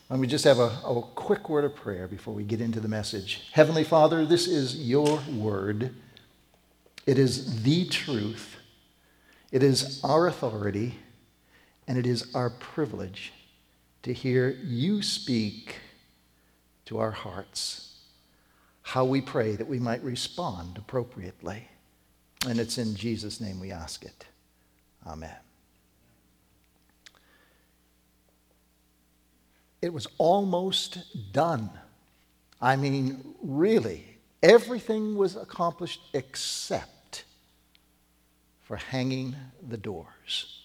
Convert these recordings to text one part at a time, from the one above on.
Let me just have a quick word of prayer before we get into the message. Heavenly Father, this is your word. It is the truth. It is our authority, and it is our privilege to hear you speak to our hearts. How we pray that we might respond appropriately. And it's in Jesus' name we ask it. Amen. It was almost done. I mean, really, everything was accomplished except for hanging the doors.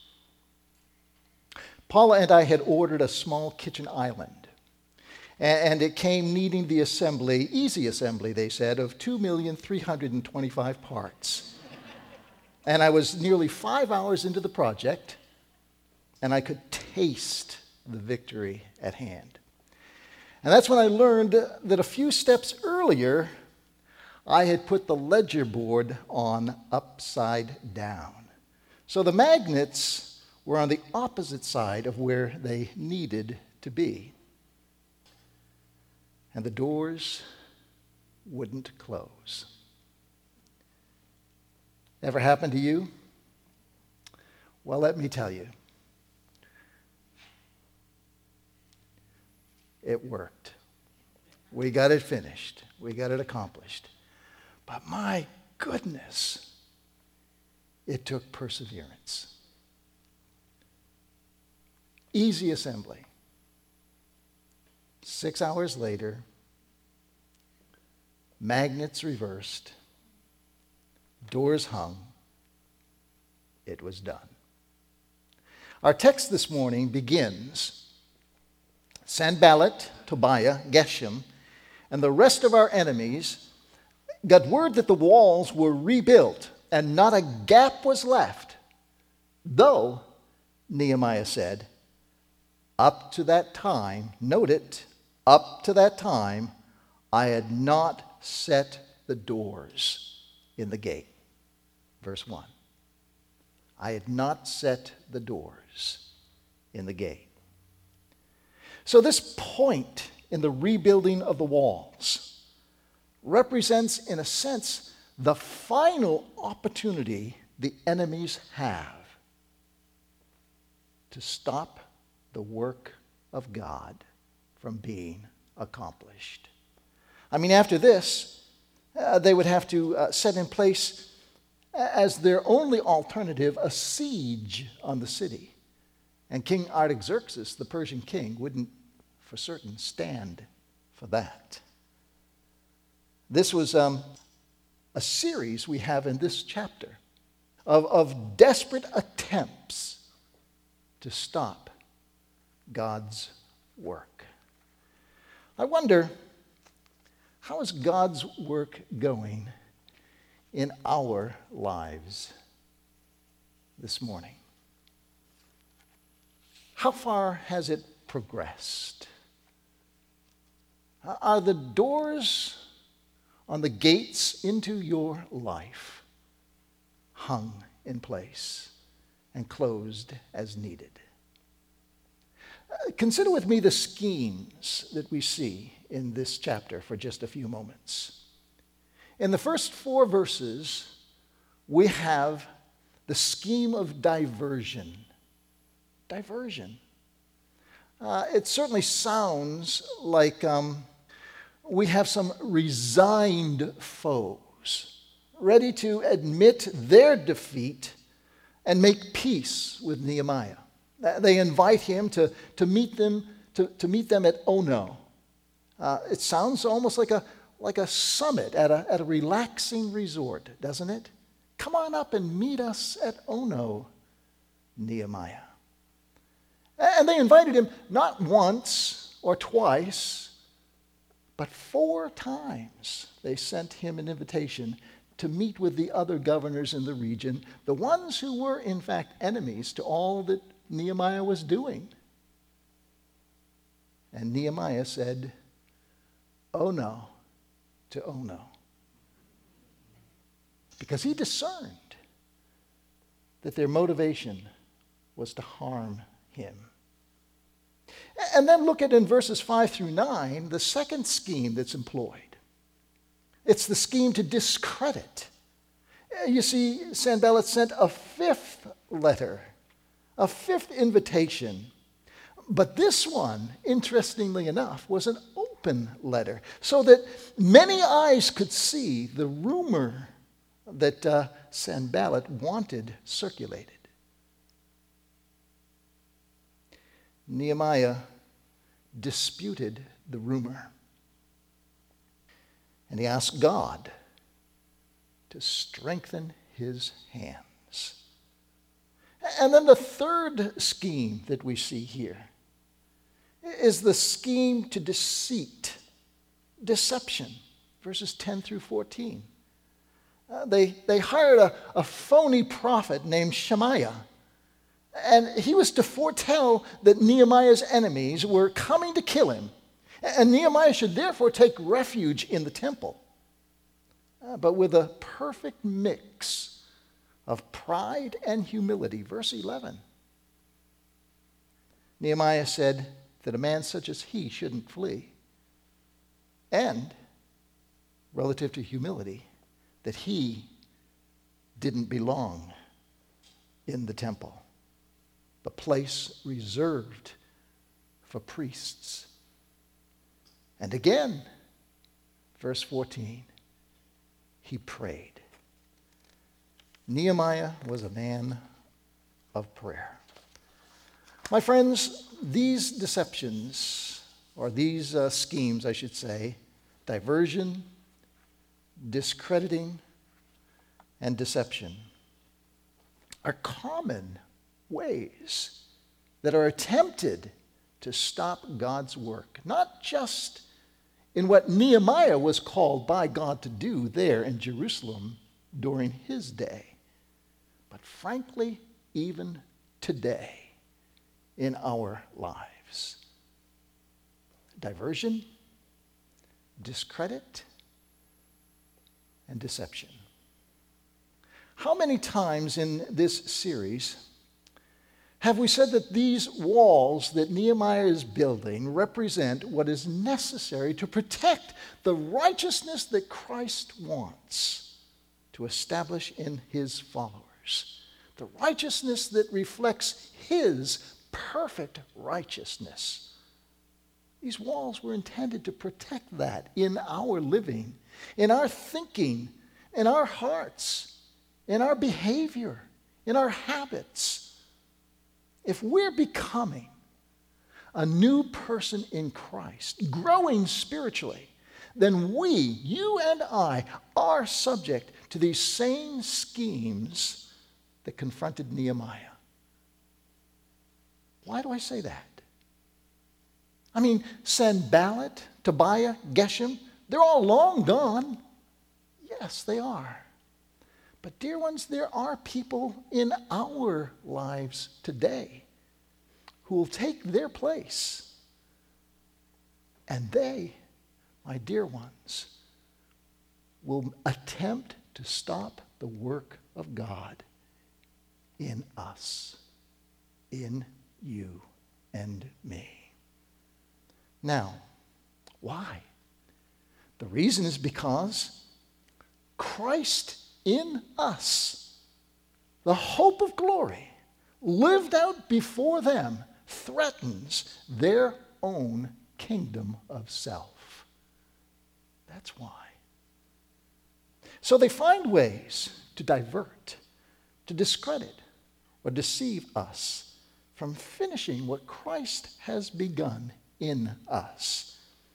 Paula and I had ordered a small kitchen island, and it came needing the assembly, easy assembly, they said, of 2,325 parts. And I was nearly 5 hours into the project, and I could taste the victory at hand. And that's when I learned that a few steps earlier, I had put the ledger board on upside down. So the magnets were on the opposite side of where they needed to be. And the doors wouldn't close. Ever happened to you? Well, let me tell you. It worked. We got it finished. We got it accomplished. But my goodness, it took perseverance. Easy assembly. 6 hours later, magnets reversed, doors hung, it was done. Our text this morning begins, Sanballat, Tobiah, Geshem, and the rest of our enemies got word that the walls were rebuilt and not a gap was left, though, Nehemiah said, up to that time, note it, up to that time, I had not set the doors in the gate. Verse 1. I had not set the doors in the gate. So this point in the rebuilding of the walls represents, in a sense, the final opportunity the enemies have to stop the work of God from being accomplished. I mean, after this, they would have to set in place as their only alternative a siege on the city. And King Artaxerxes, the Persian king, wouldn't for certain stand for that. This was a series we have in this chapter of desperate attempts to stop God's work. I wonder, how is God's work going in our lives this morning? How far has it progressed? Are the doors on the gates into your life hung in place and closed as needed? Consider with me the schemes that we see in this chapter for just a few moments. In the first 4 verses, we have the scheme of diversion. Diversion. It certainly sounds like we have some resigned foes ready to admit their defeat and make peace with Nehemiah. They invite him to meet them at Ono. It sounds almost like a summit at a relaxing resort, doesn't it? Come on up and meet us at Ono, Nehemiah. And they invited him not once or twice, but 4 times they sent him an invitation to meet with the other governors in the region, the ones who were in fact enemies to all that Nehemiah was doing. And Nehemiah said, "Oh no," to "oh no." Because he discerned that their motivation was to harm him. And then look at in verses 5 through 9, the second scheme that's employed. It's the scheme to discredit. You see, Sanballat sent a fifth letter, a fifth invitation. But this one, interestingly enough, was an open letter so that many eyes could see the rumor that Sanballat wanted circulated. Nehemiah disputed the rumor, and he asked God to strengthen his hands. And then the third scheme that we see here is the scheme to deceit, deception, verses 10 through 14. They hired a phony prophet named Shemaiah, and he was to foretell that Nehemiah's enemies were coming to kill him, and Nehemiah should therefore take refuge in the temple. But with a perfect mix of pride and humility. Verse 11. Nehemiah said that a man such as he shouldn't flee. And, relative to humility, that he didn't belong in the temple, the place reserved for priests. And again, verse 14, he prayed. Nehemiah was a man of prayer. My friends, these deceptions, or these schemes, I should say, diversion, discrediting, and deception, are common ways that are attempted to stop God's work, not just in what Nehemiah was called by God to do there in Jerusalem during his day, but frankly, even today in our lives. Diversion, discredit, and deception. How many times in this series have we said that these walls that Nehemiah is building represent what is necessary to protect the righteousness that Christ wants to establish in his followers? The righteousness that reflects his perfect righteousness. These walls were intended to protect that in our living, in our thinking, in our hearts, in our behavior, in our habits. If we're becoming a new person in Christ, growing spiritually, then we, you and I, are subject to these same schemes that confronted Nehemiah. Why do I say that? I mean, Sanballat, Tobiah, Geshem, they're all long gone. Yes, they are. But dear ones, there are people in our lives today who will take their place. And they, my dear ones, will attempt to stop the work of God in us, in you and me. Now, why? The reason is because Christ in us, the hope of glory, lived out before them, threatens their own kingdom of self. That's why. So they find ways to divert, to discredit, or deceive us from finishing what Christ has begun in us.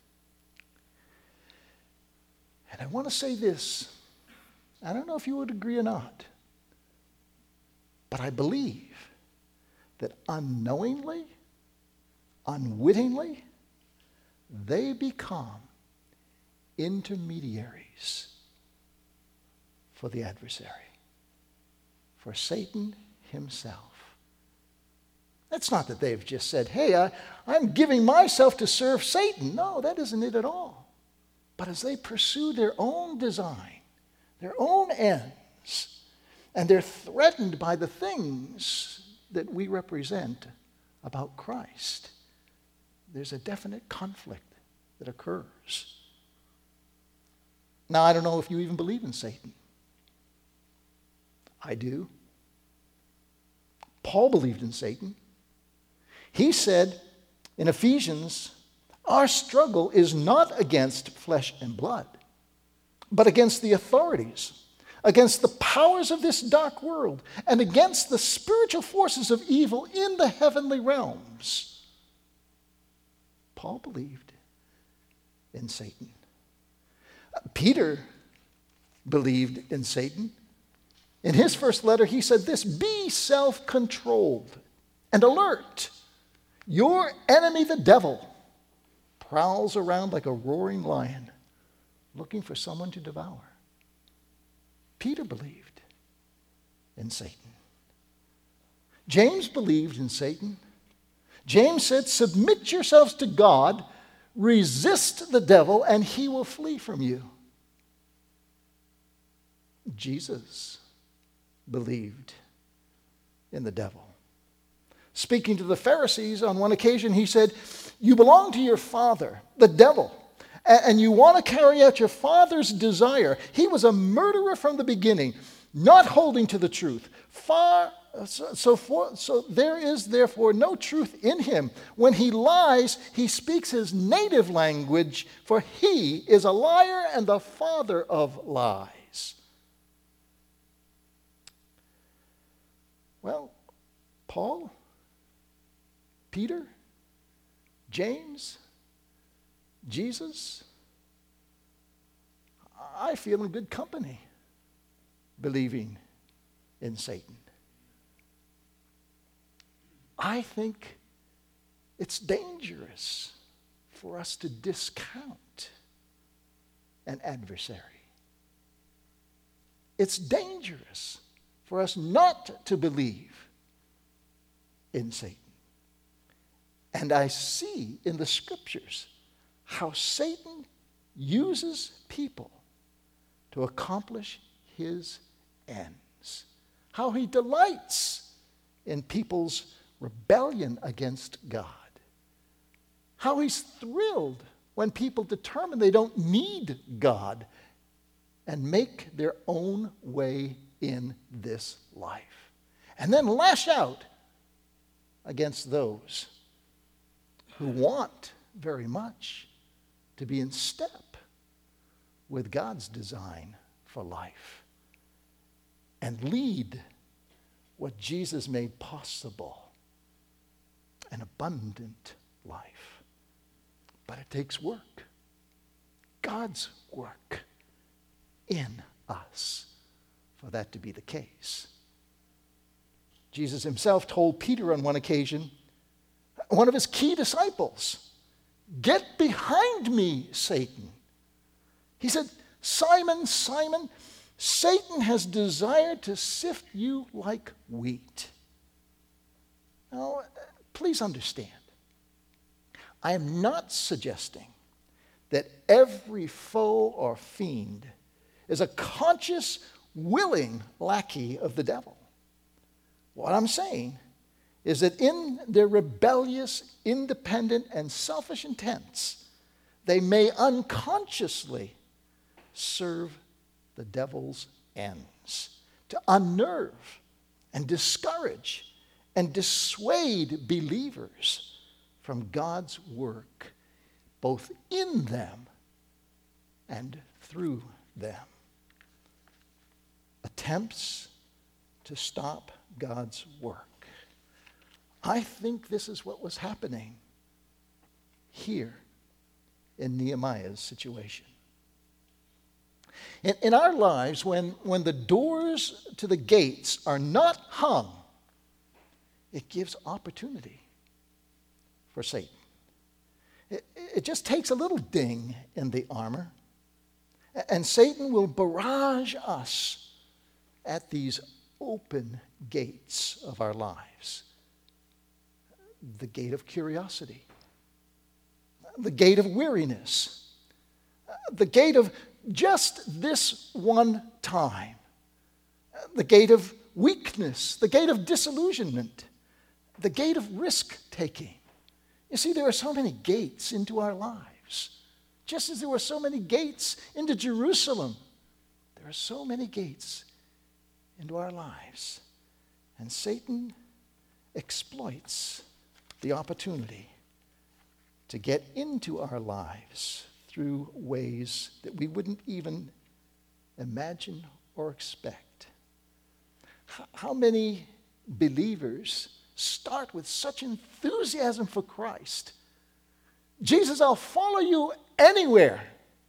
And I want to say this. I don't know if you would agree or not, but I believe that unknowingly, unwittingly, they become intermediaries for the adversary, for Satan himself. It's not that they've just said, hey, I'm giving myself to serve Satan. No, that isn't it at all. But as they pursue their own design, their own ends, and they're threatened by the things that we represent about Christ, there's a definite conflict that occurs. Now, I don't know if you even believe in Satan. I do. Paul believed in Satan. He said in Ephesians, our struggle is not against flesh and blood, but against the authorities, against the powers of this dark world, and against the spiritual forces of evil in the heavenly realms. Paul believed in Satan. Peter believed in Satan. In his first letter, he said this, be self-controlled and alert. Your enemy, the devil, prowls around like a roaring lion, looking for someone to devour. Peter believed in Satan. James believed in Satan. James said, submit yourselves to God, resist the devil, and he will flee from you. Jesus believed in the devil. Speaking to the Pharisees on one occasion, he said, you belong to your father, the devil, and you want to carry out your father's desire. He was a murderer from the beginning, not holding to the truth. So there is therefore no truth in him. When he lies, he speaks his native language, for he is a liar and the father of lies. Well, Paul, Peter, James, Jesus, I feel in good company believing in Satan. I think it's dangerous for us to discount an adversary. It's dangerous for us not to believe in Satan. And I see in the scriptures how Satan uses people to accomplish his ends. How he delights in people's rebellion against God. How he's thrilled when people determine they don't need God and make their own way in this life. And then lash out against those who want very much to be in step with God's design for life and lead what Jesus made possible, an abundant life. But it takes work, God's work in us for that to be the case. Jesus himself told Peter on one occasion, one of his key disciples, get behind me, Satan. He said, Simon, Simon, Satan has desired to sift you like wheat. Now, please understand, I am not suggesting that every foe or fiend is a conscious, willing lackey of the devil. What I'm saying is that in their rebellious, independent, and selfish intents, they may unconsciously serve the devil's ends to unnerve and discourage and dissuade believers from God's work, both in them and through them. Attempts to stop God's work. I think this is what was happening here in Nehemiah's situation. In our lives, when the doors to the gates are not hung, it gives opportunity for Satan. It just takes a little ding in the armor, and Satan will barrage us at these open gates of our lives. The gate of curiosity, the gate of weariness, the gate of just this one time, the gate of weakness, the gate of disillusionment, the gate of risk-taking. You see, there are so many gates into our lives. Just as there were so many gates into Jerusalem, there are so many gates into our lives. And Satan exploits the opportunity to get into our lives through ways that we wouldn't even imagine or expect. How many believers start with such enthusiasm for Christ? Jesus, I'll follow you anywhere.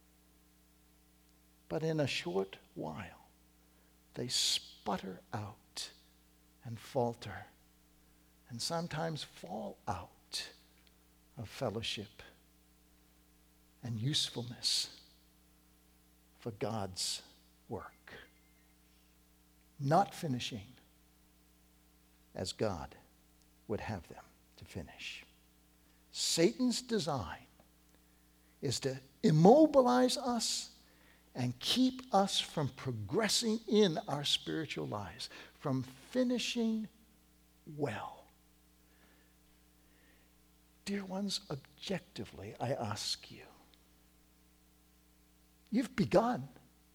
But in a short while, they sputter out and falter, and sometimes fall out of fellowship and usefulness for God's work, not finishing as God would have them to finish. Satan's design is to immobilize us and keep us from progressing in our spiritual lives, from finishing well. Dear ones, objectively, I ask you, you've begun.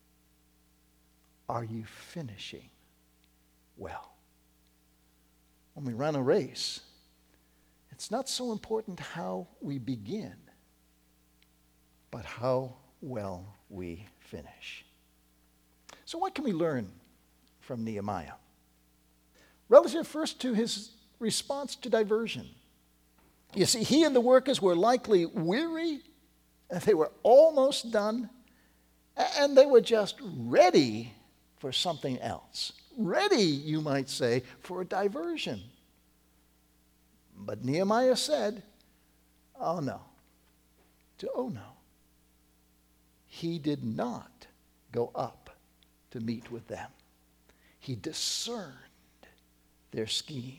Are you finishing well? When we run a race, it's not so important how we begin, but how well we finish. So what can we learn from Nehemiah? Relative first to his response to diversion. You see, he and the workers were likely weary, and they were almost done, and they were just ready for something else. Ready, you might say, for a diversion. But Nehemiah said, oh no, he did not go up to meet with them. He discerned their scheme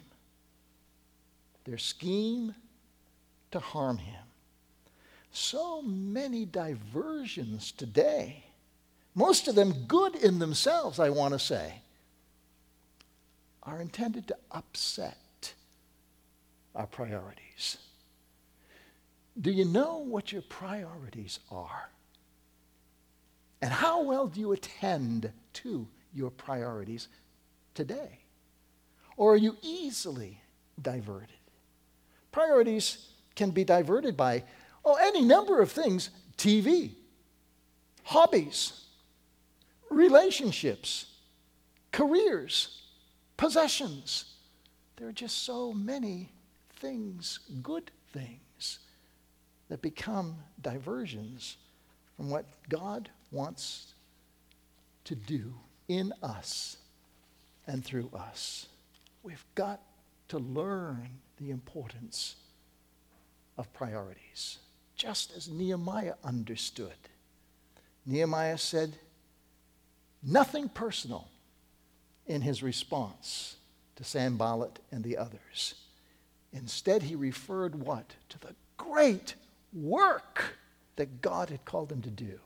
to harm him. So many diversions today, most of them good in themselves, I want to say, are intended to upset our priorities. Do you know what your priorities are? And how well do you attend to your priorities today? Or are you easily diverted? Priorities can be diverted by any number of things: TV, hobbies, relationships, careers, possessions. There are just so many things, good things, that become diversions from what God wants to do in us and through us. We've got to learn the importance of priorities, just as Nehemiah understood. Nehemiah said nothing personal in his response to Sanballat and the others. Instead, he referred what? To the great work that God had called him to do.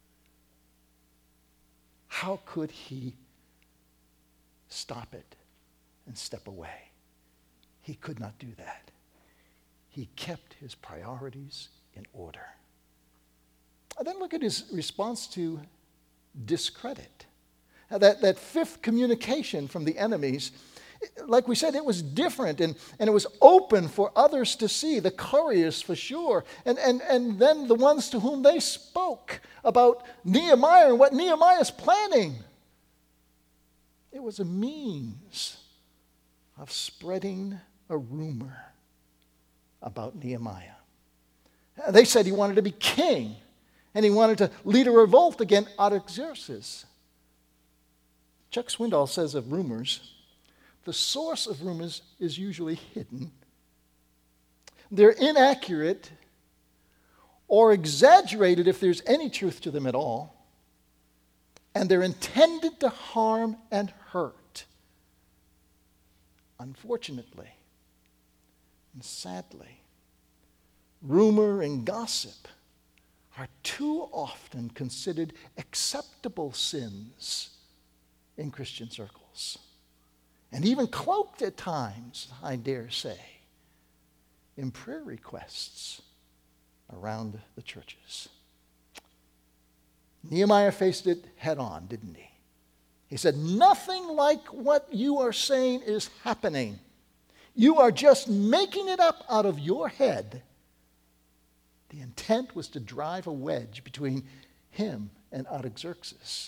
How could he stop it and step away? He could not do that. He kept his priorities in order. And then look at his response to discredit. Now, that fifth communication from the enemies, like we said, it was different and it was open for others to see, the couriers for sure, and then the ones to whom they spoke about Nehemiah and what Nehemiah is planning. It was a means of spreading a rumor about Nehemiah. They said he wanted to be king and he wanted to lead a revolt against Artaxerxes. Chuck Swindoll says of rumors, the source of rumors is usually hidden. They're inaccurate or exaggerated if there's any truth to them at all. And they're intended to harm and hurt. Unfortunately and sadly, rumor and gossip are too often considered acceptable sins in Christian circles. And even cloaked at times, I dare say. in prayer requests around the churches. Nehemiah faced it head on, didn't he? He said, nothing like what you are saying is happening. You are just making it up out of your head. The intent was to drive a wedge between him and Artaxerxes.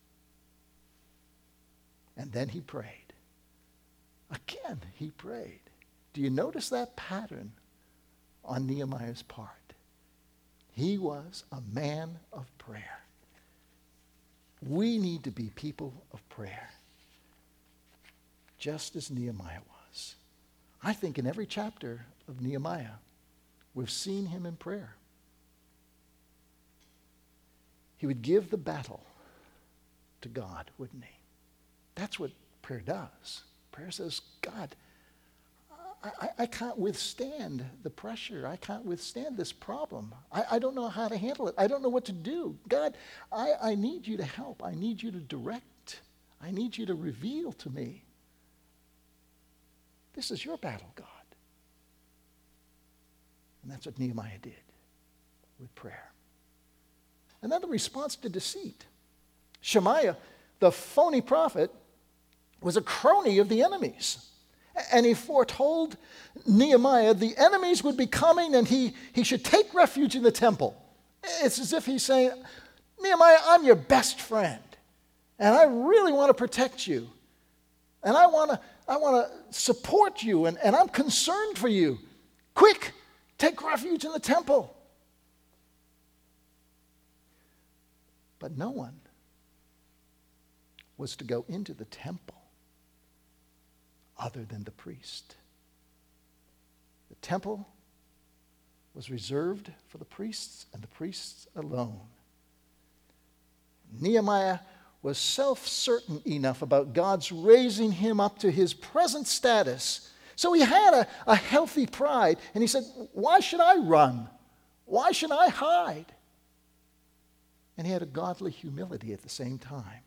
And then he prayed. Again, he prayed. Do you notice that pattern on Nehemiah's part? He was a man of prayer. We need to be people of prayer, just as Nehemiah was. I think in every chapter of Nehemiah, we've seen him in prayer. He would give the battle to God, wouldn't he? That's what prayer does. Prayer says, God, I can't withstand the pressure. I can't withstand this problem. I don't know how to handle it. I don't know what to do. God, I need you to help. I need you to direct. I need you to reveal to me. This is your battle, God. And that's what Nehemiah did with prayer. And then the response to deceit. Shemaiah, the phony prophet, was a crony of the enemies. And he foretold Nehemiah the enemies would be coming and he should take refuge in the temple. It's as if he's saying, Nehemiah, I'm your best friend. And I really want to protect you. And I want to support you. And I'm concerned for you. Quick, take refuge in the temple. But no one was to go into the temple other than the priest. The temple was reserved for the priests and the priests alone. Nehemiah was self-certain enough about God's raising him up to his present status. So he had a healthy pride, and he said, why should I run? Why should I hide? And he had a godly humility at the same time.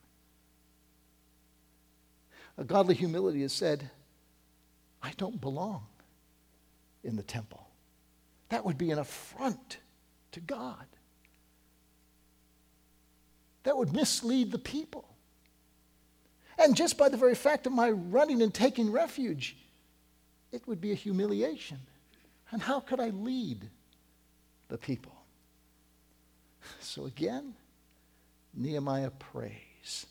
A godly humility has said, I don't belong in the temple. That would be an affront to God. That would mislead the people. And just by the very fact of my running and taking refuge, it would be a humiliation. And how could I lead the people? So again, Nehemiah prays.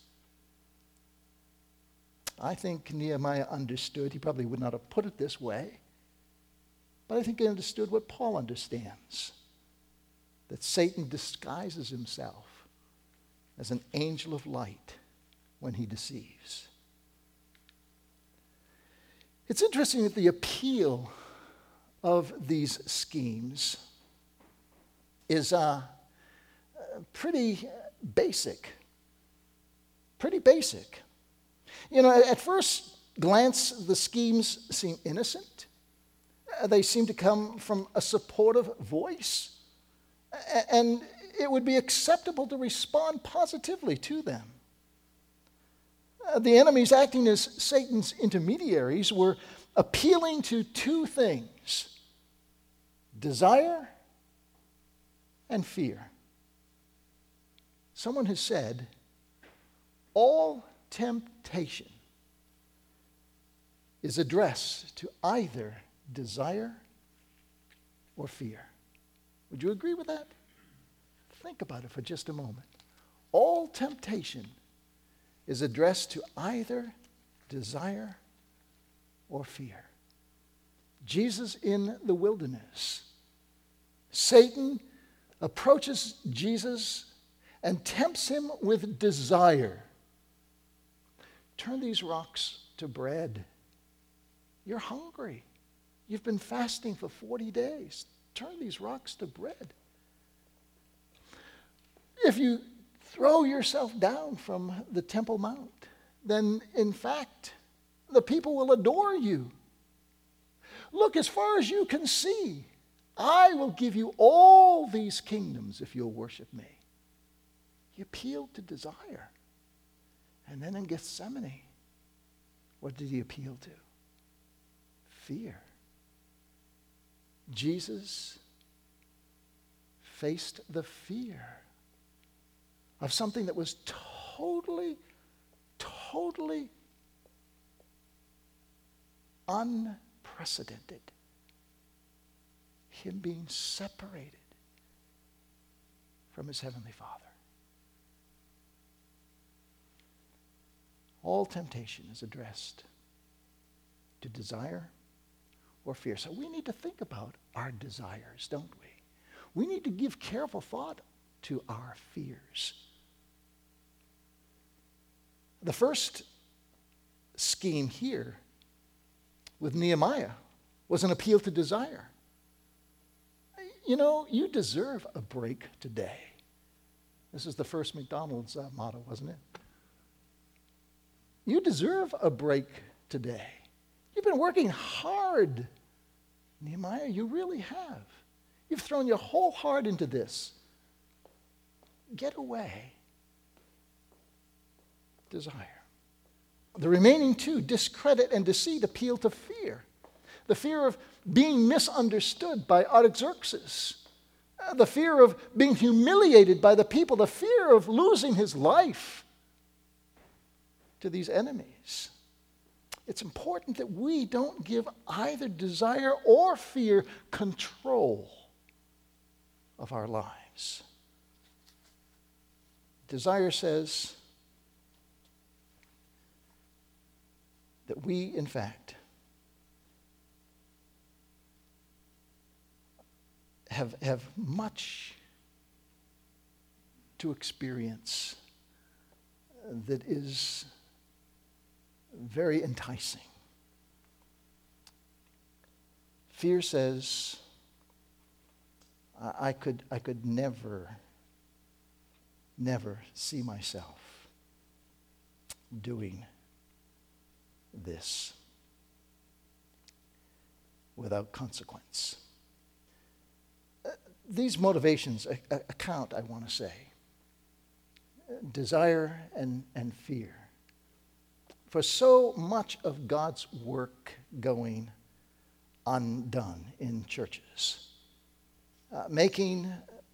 I think Nehemiah understood, he probably would not have put it this way, but I think he understood what Paul understands, that Satan disguises himself as an angel of light when he deceives. It's interesting that the appeal of these schemes is pretty basic. Pretty basic. You know, at first glance, the schemes seem innocent. They seem to come from a supportive voice. And it would be acceptable to respond positively to them. The enemies acting as Satan's intermediaries were appealing to two things: desire and fear. Someone has said, all temptation is addressed to either desire or fear. Would you agree with that? Think about it for just a moment. All temptation is addressed to either desire or fear. Jesus in the wilderness. Satan approaches Jesus and tempts him with desire. Turn these rocks to bread. You're hungry. You've been fasting for 40 days. Turn these rocks to bread. If you throw yourself down from the Temple Mount, then in fact, the people will adore you. Look, as far as you can see, I will give you all these kingdoms if you'll worship me. He appealed to desire. And then in Gethsemane, what did he appeal to? Fear. Jesus faced the fear of something that was totally unprecedented. Him being separated from his heavenly Father. All temptation is addressed to desire or fear. So we need to think about our desires, don't we? We need to give careful thought to our fears. The first scheme here with Nehemiah was an appeal to desire. You know, you deserve a break today. This is the first McDonald's motto, wasn't it? You deserve a break today. You've been working hard, Nehemiah. You really have. You've thrown your whole heart into this. Get away. Desire. The remaining two, discredit and deceit, appeal to fear. The fear of being misunderstood by Artaxerxes. The fear of being humiliated by the people. The fear of losing his life to these enemies. It's important that we don't give either desire or fear control of our lives. Desire says that we, in fact, have much to experience that is very enticing. Fear says, I could never see myself doing this without consequence. These motivations account, I want to say, desire and fear, for so much of God's work going undone in churches, making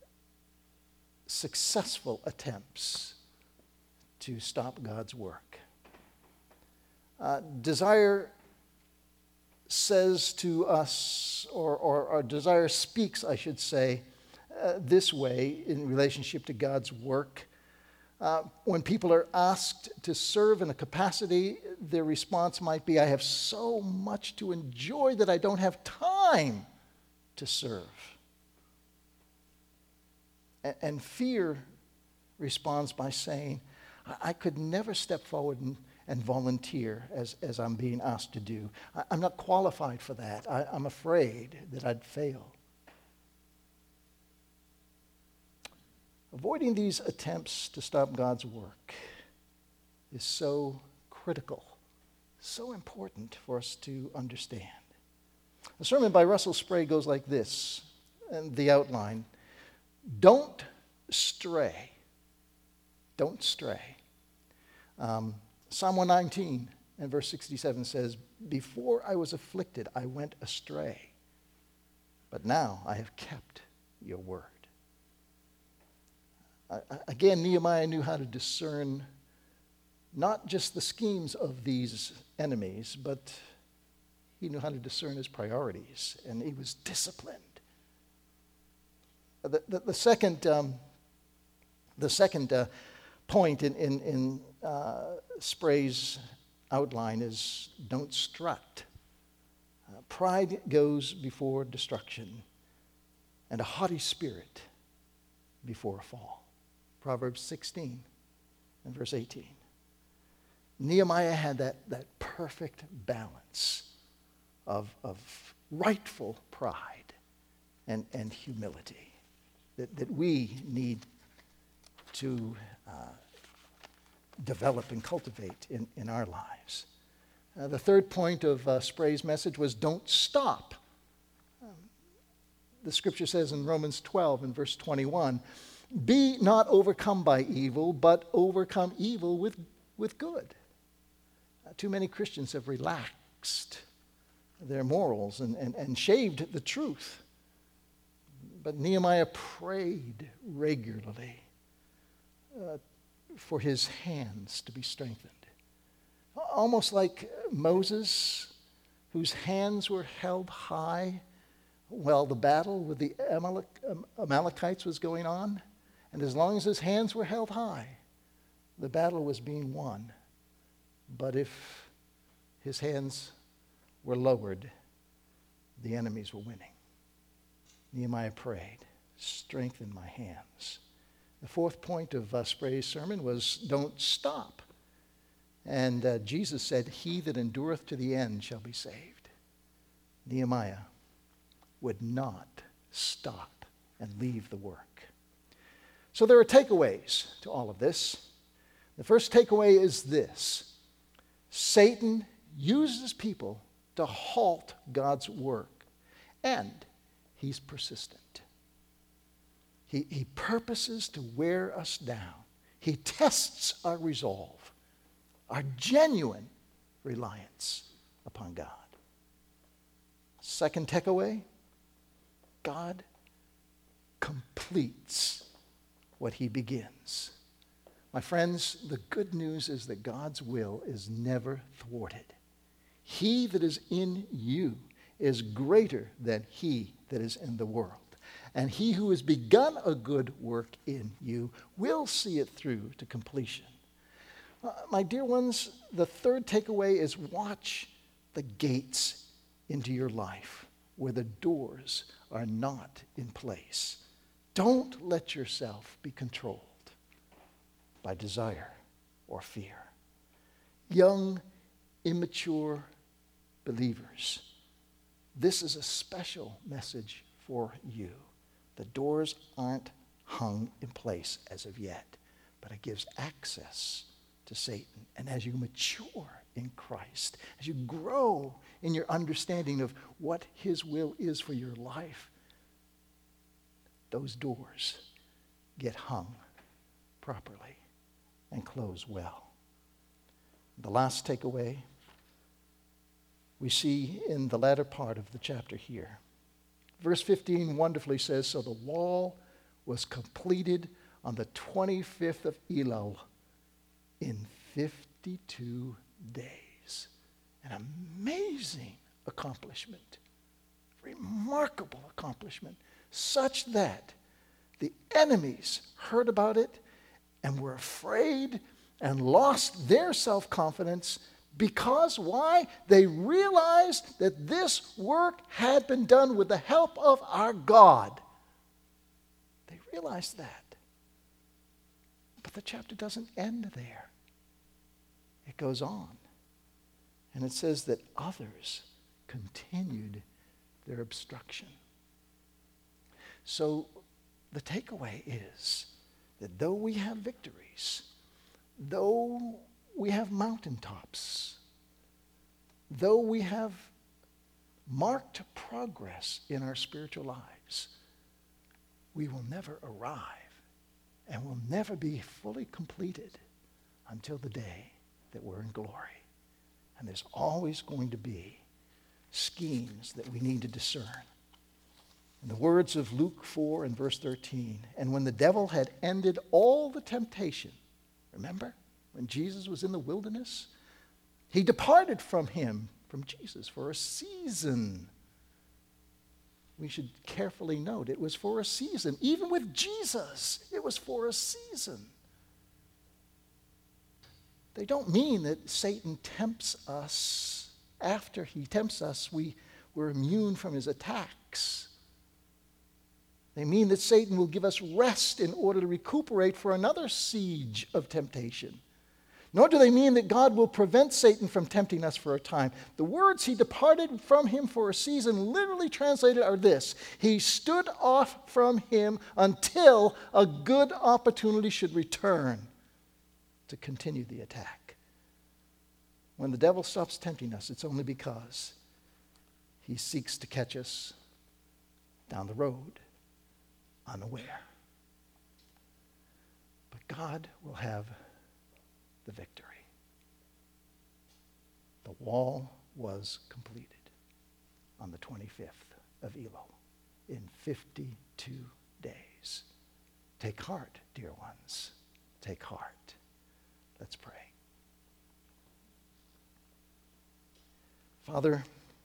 successful attempts to stop God's work. Desire says to us, or desire speaks, I should say, this way in relationship to God's work. When people are asked to serve in a capacity, their response might be, I have so much to enjoy that I don't have time to serve. And fear responds by saying, I could never step forward and volunteer as I'm being asked to do. I'm not qualified for that. I'm afraid that I'd fail. Avoiding these attempts to stop God's work is so critical, so important for us to understand. A sermon by Russell Spray goes like this, and the outline: don't stray. Don't stray. Psalm 119 and verse 67 says, before I was afflicted, I went astray, but now I have kept your word. Again, Nehemiah knew how to discern not just the schemes of these enemies, but he knew how to discern his priorities, and he was disciplined. The second point in Spray's outline is don't strut. Pride goes before destruction, and a haughty spirit before a fall. Proverbs 16 and verse 18. Nehemiah had that perfect balance of rightful pride and humility that we need to develop and cultivate in our lives. The third point of Spray's message was don't stop. The scripture says in Romans 12 and verse 21, be not overcome by evil, but overcome evil with good. Too many Christians have relaxed their morals and shaved the truth. But Nehemiah prayed regularly for his hands to be strengthened. Almost like Moses, whose hands were held high while the battle with the Amalekites was going on. And as long as his hands were held high, the battle was being won. But if his hands were lowered, the enemies were winning. Nehemiah prayed, strengthen my hands. The fourth point of Spray's sermon was don't stop. And Jesus said, he that endureth to the end shall be saved. Nehemiah would not stop and leave the work. So there are takeaways to all of this. The first takeaway is this: Satan uses people to halt God's work, and he's persistent. He purposes to wear us down. He tests our resolve, our genuine reliance upon God. Second takeaway, God completes what he begins. My friends, the good news is that God's will is never thwarted. He that is in you is greater than he that is in the world. And he who has begun a good work in you will see it through to completion. My dear ones, the third takeaway is watch the gates into your life where the doors are not in place. Don't let yourself be controlled by desire or fear. Young, immature believers, this is a special message for you. The doors aren't hung in place as of yet, but it gives access to Satan. And as you mature in Christ, as you grow in your understanding of what his will is for your life, those doors get hung properly and close well. The last takeaway we see in the latter part of the chapter here. Verse 15 wonderfully says, so the wall was completed on the 25th of Elul in 52 days. An amazing accomplishment, remarkable accomplishment, such that the enemies heard about it and were afraid and lost their self-confidence. Because why? They realized that this work had been done with the help of our God. They realized that. But the chapter doesn't end there. It goes on. And it says that others continued their obstruction. So the takeaway is that though we have victories, though we have mountaintops, though we have marked progress in our spiritual lives, we will never arrive and will never be fully completed until the day that we're in glory. And there's always going to be schemes that we need to discern. In the words of Luke 4 and verse 13, and when the devil had ended all the temptation, remember? When Jesus was in the wilderness, he departed from Jesus, for a season. We should carefully note it was for a season. Even with Jesus, it was for a season. They don't mean that Satan tempts us. After he tempts us, we're immune from his attacks. They mean that Satan will give us rest in order to recuperate for another siege of temptation. Nor do they mean that God will prevent Satan from tempting us for a time. The words he departed from him for a season literally translated are this: he stood off from him until a good opportunity should return to continue the attack. When the devil stops tempting us, it's only because he seeks to catch us down the road unaware. But God will have the victory. The wall was completed. on the 25th of Elul in 52 days. Take heart, dear ones. Take heart. Let's pray. Father,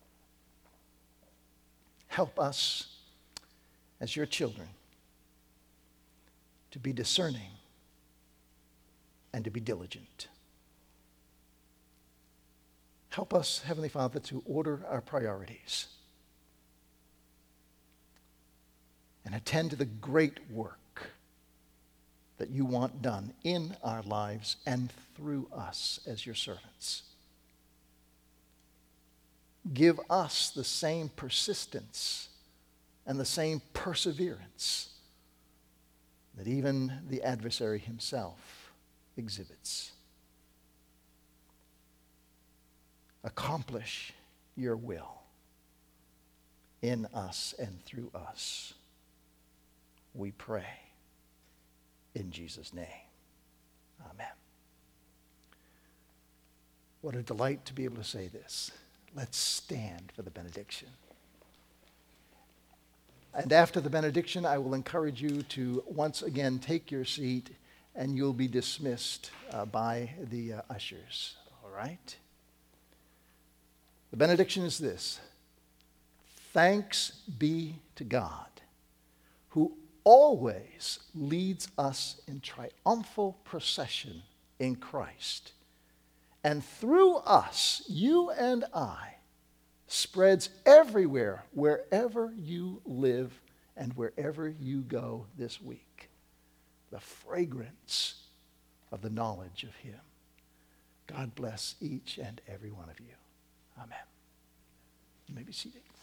help us as your children to be discerning and to be diligent. Help us, Heavenly Father, to order our priorities and attend to the great work that you want done in our lives and through us as your servants. Give us the same persistence and the same perseverance that even the adversary himself exhibits. Accomplish your will in us and through us, we pray. In Jesus' name, amen. What a delight to be able to say this. Let's stand for the benediction. And after the benediction, I will encourage you to once again take your seat, and you'll be dismissed by the ushers. All right? The benediction is this: thanks be to God, who always leads us in triumphal procession in Christ, and through us, you and I, spreads everywhere, wherever you live and wherever you go this week, the fragrance of the knowledge of him. God bless each and every one of you. Amen. You may be seated.